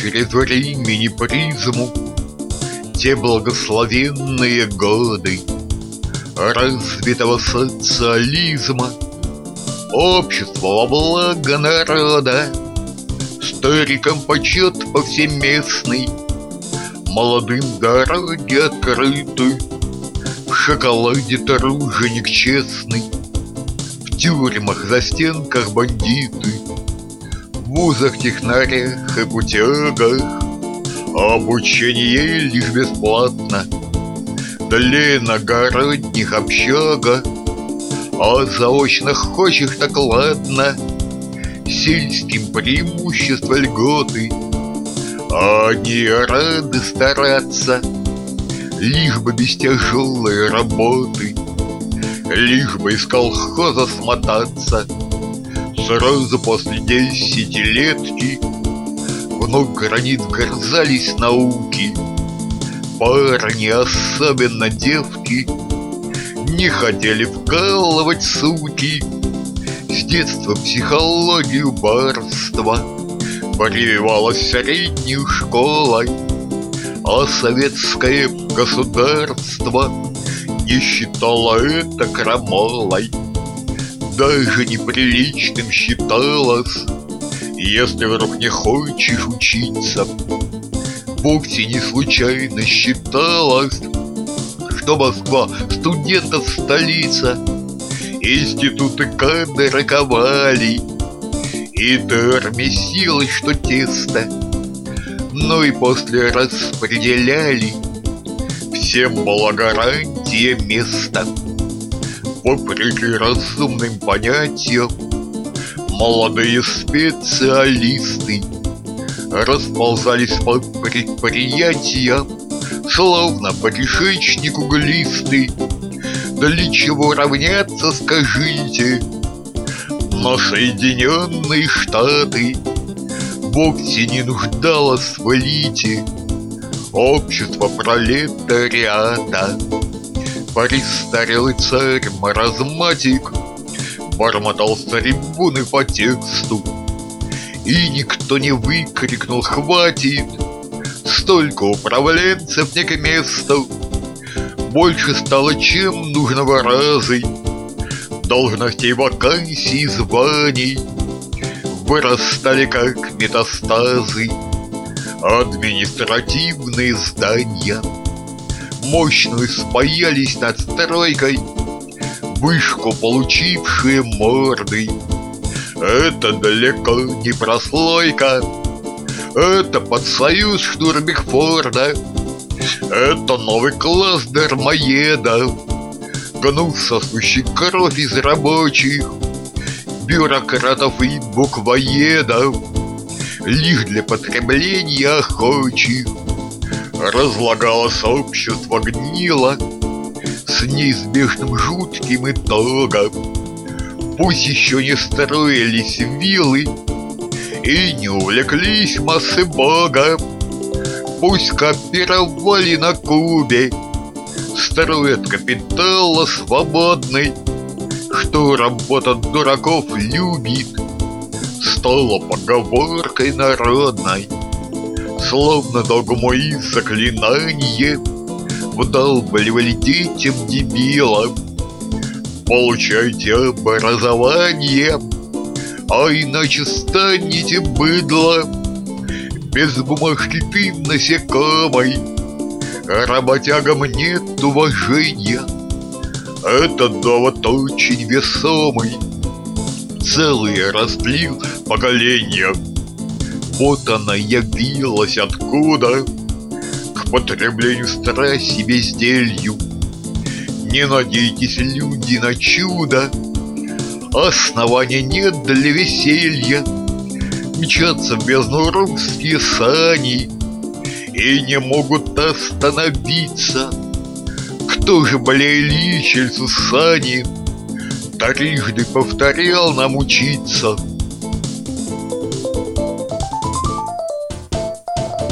через времени призму те благословенные годы развитого социализма, общество во благо народа, старикам почет повсеместный, молодым дороги открыты, в шоколаде труженик честный, в тюрьмах за стенках бандиты, в вузах, технарях и путягах обучение лишь бесплатно, для иногородних общагах, а заочно хочешь, так ладно, сельским преимущества льготы, они рады стараться, лишь бы без тяжелой работы, лишь бы из колхоза смотаться. Сразу после десятилетки в Новгород вгрызались науки. Парни, особенно девки, не хотели вкалывать, суки. С детства психологию барства прививалась средней школой, а советское государство не считало это крамолой. Даже неприличным считалось, если вдруг не хочешь учиться. Вовсе не случайно считалось, что Москва студентов столица, институты кадры ковали, и месилось, что тесто, но и после распределяли, всем была гарантия места. Вопреки разумным понятиям, молодые специалисты расползались по предприятиям, словно по кишечнику глисты. Для чего равняться, скажите? Но Соединенные Штаты вовсе не нуждалось в элите. Общество пролетариата. Престарелый царь-маразматик бормотал с трибуны по тексту, и никто не выкрикнул «хватит!» Столько управленцев не к месту. Больше стало, чем нужного разы. Должностей, вакансий, званий вырастали как метастазы. Административные здания мощную спаялись над стройкой, вышку получившие морды. Это далеко не прослойка, это подсоюз Штурмбехфорда, это новый класс дармоедов, гнут сосущий кровь из рабочих, бюрократов и буквоедов, лишь для потребления охочих. Разлагалось общество, гнило с неизбежным жутким итогом. Пусть еще не строились виллы и не увлеклись массы бога, пусть копировали на Кубе, строят капитала свободный, что работа дураков любит, стала поговоркой народной. Словно догму и заклинание вдалбливали детям дебилам: получайте образование, а иначе станете быдлом. Без бумажки ты насекомый, работягам нет уважения. Этот довод очень весомый, целый разлил поколения. Вот она явилась откуда, к потреблению страсти безделью. Не надейтесь, люди, на чудо, основания нет для веселья. Мчатся в бездну русские сани и не могут остановиться. Кто же, бля, Ильич Сусанин трижды повторял нам учиться?